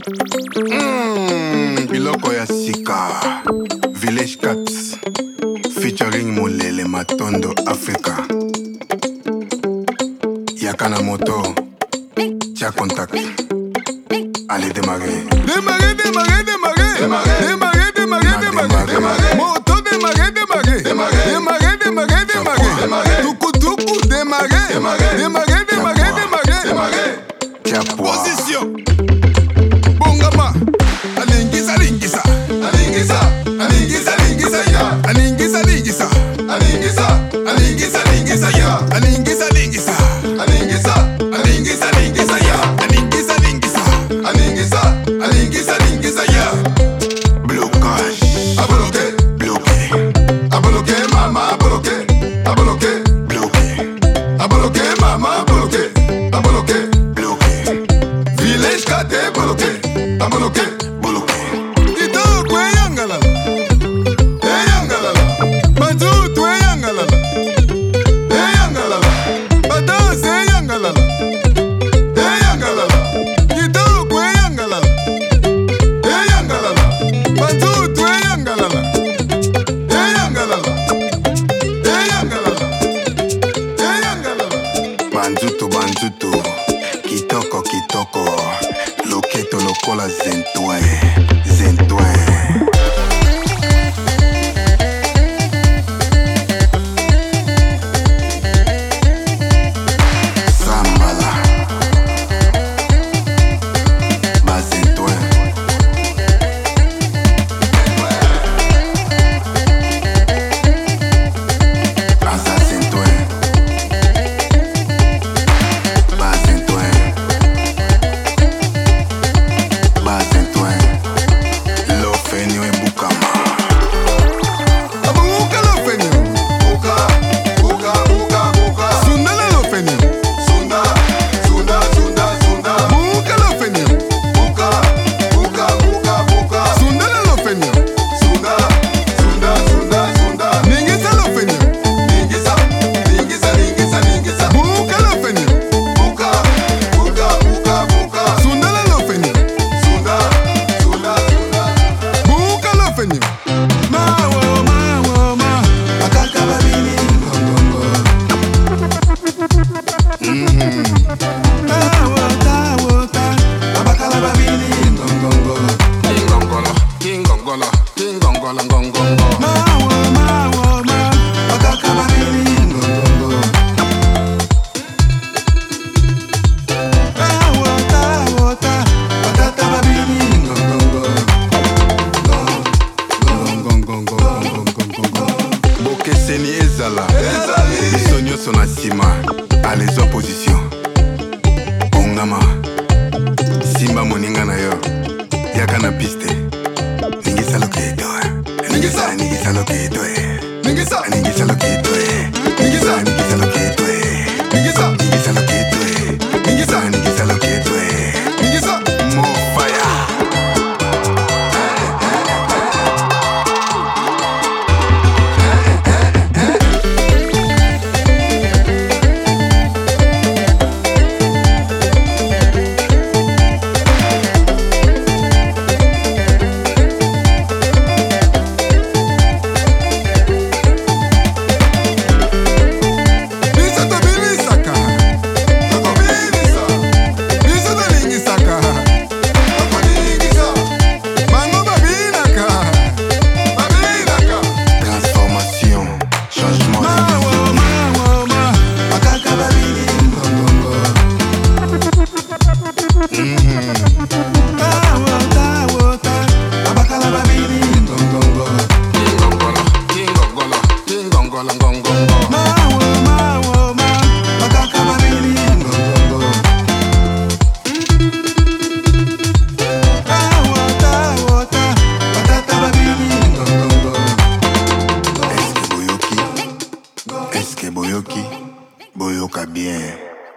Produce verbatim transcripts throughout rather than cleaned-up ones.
Mm, biloko ya sika. Village Cats featuring Mulele Matondo Africa. Yakana moto. Tia contact. Allez démarrer. Démarrer, démarrer, démarrer. Démarrer, démarrer, démarrer, démarrer. Moto démarrer, démarrer. Démarrer, démarrer, démarrer. Tuku tuku démarrer. Démarrer, démarrer, démarrer, démarrer. Tia position. Bongama. Alingisa, alingisa. Alingisa, alingisa, alingisa ya. Alingisa, alingisa. Alingisa, alingisa, alingisa ya. Alingisa, alingisa. Alingisa, alingisa, alingisa ya. Alingisa, alingisa. Alingisa, alingisa, alingisa ya. Blocage. A bloquer. Bloqué. A bloquer, mama, a bloquer. A bloquer. Bloqué. A bloquer, mama, a bloquer. A bloquer. Bloqué. Village Cats bloquer. A bloquer. Bloqué. Kitoko eyangalala. Eyangalala. Bazutu eyangalala. Eyangalala. Badanse eyangalala. Eyangalala. Kitoko eyangalala. Eyangalala. Bazutu eyangalala. Eyangalala. Eyangalala. Eyangalala. Banzutu, banzutu. Kitoko, kitoko. Loketo lokola zentwe. Zentwe. Sambala. Bazentwe. Asa zentwe. Bazentwe. Bazentwe. Lofenyo ebukama. Abuka lofenyo. Buka, buka, buka, buka. Sundala lofenyo. Sunda, sunda, sunda, sunda. Buka lofenyo. Buka, buka, buka, buka. Sundala lofenyo. Sunda, sunda, sunda, sunda. Ningisa lofenyo. Lingisa, lingisa, lingisa, lingisa. Buka lofenyo. Buka, buka, buka, buka. Sundala lofenyo. Sunda, sunda, sunda. Buka lofenyo. Mawo, mawo, ma. Bakaka babili, ngongongo. Tawo, tawo, ta. Bakala babili, ngongongo. Kingongolo, kingongolo, kingongolo, ngongongo. Mawo, mawo, ma. Bakaka babili, ngongongo. Tawo, tawo, ta. Bakaka babili, ngongongo. Bokeseni ezala. Ezali. Biso nyonso na nsima. Alezwa position. Ongama. Simba moninga na yo. Yaka na piste. Ningisa loketo. Ningisa. Ningisa loketo. Ningisa, Ningisa loketo. Ningisa. Ningisa loketo. ningisa, Ningisa loketo. Ningisa. Ningisa loketo. ningisa. More fire. Bisa to bilisaka. Nakobilisa, Bisa to lingisaka. nakoningisa, Bango babinaka. babinaka. Transformation. Changement. Mawo, mawo, ma. Bakaka babili, ngongongo. Tawo, tawo, ta. Bakala babili, ngongongo. Kingongolo, kingongolo, kingongolo, ngongongo. Mawo, mawo, ma. Bakaka babili, ngongongo. Tawo, tawo, ta. Bakaka babili, ngongongo. Eske boyoki? Eske boyoki? Boyoka bien.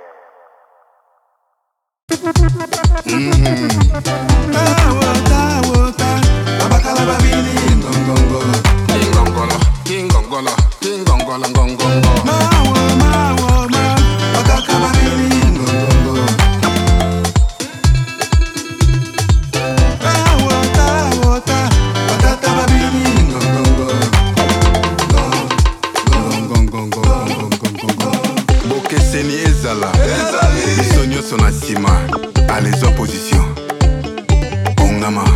Tawo, tawo, ta. Bakala babili, ngongongo. Kingongolo, kingongolo, kingongolo, ngongongo. Mawo, mawo, ma. Bakaka babili, ngongongo. ongama